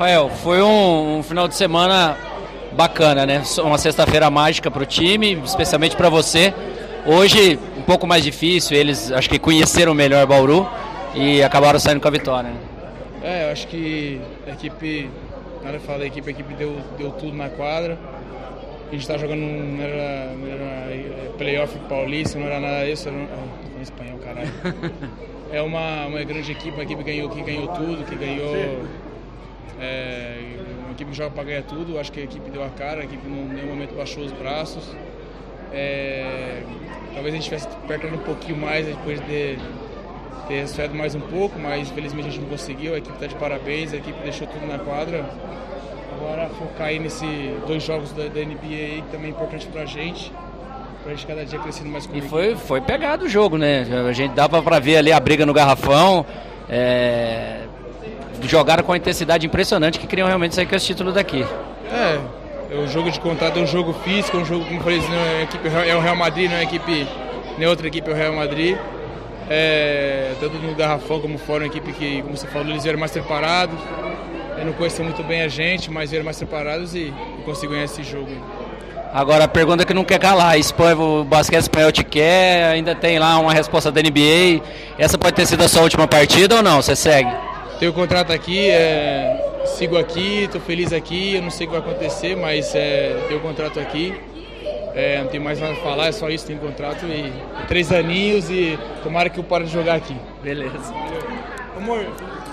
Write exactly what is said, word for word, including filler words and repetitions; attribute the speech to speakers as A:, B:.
A: Rafael, foi um, um final de semana bacana, né? Uma sexta-feira mágica para o time, especialmente para você. Hoje, um pouco mais difícil, eles acho que conheceram melhor Bauru e acabaram saindo com a vitória, né?
B: É, eu acho que a equipe, nada a falar da equipe, a equipe deu, deu tudo na quadra. A gente está jogando, não era, não era playoff paulista, não era nada disso, era, ah, em espanhol, caralho. É uma, uma grande equipe, uma equipe que ganhou, que ganhou tudo, que ganhou... É, uma equipe que joga para ganhar tudo. Acho que a equipe deu a cara, a equipe em nenhum momento baixou os braços. É, talvez a gente estivesse apertando um pouquinho mais depois de ter resfriado mais um pouco, mas infelizmente a gente não conseguiu. A equipe está de parabéns, a equipe deixou tudo na quadra. Agora focar aí nesses dois jogos da, da N B A aí, que também é importante pra gente. Pra gente cada dia crescendo mais com
A: E foi, foi pegado o jogo, né? A gente dava pra ver ali a briga no garrafão. É... Jogaram com uma intensidade impressionante que queriam realmente sair com esse título daqui.
B: É, é um jogo de contrato, é um jogo físico, é um jogo, como eu falei, não é, a equipe, é o Real Madrid, não é a equipe, nem outra equipe é o Real Madrid. É, tanto no garrafão como fora, uma equipe que, como você falou, eles vieram mais preparados. Eu não conheço muito bem a gente, mas vieram mais preparados e, e conseguiram ganhar esse jogo.
A: Agora a pergunta que não quer calar, Espanha, o basquete espanhol te quer, ainda tem lá uma resposta da N B A. Essa pode ter sido a sua última partida ou não? Você segue?
B: Tenho contrato aqui, é, sigo aqui, estou feliz aqui, eu não sei o que vai acontecer, mas é, tenho contrato aqui, é, não tenho mais nada a falar, é só isso, tenho contrato e três aninhos e tomara que eu pare de jogar aqui.
A: Beleza.
B: Amor.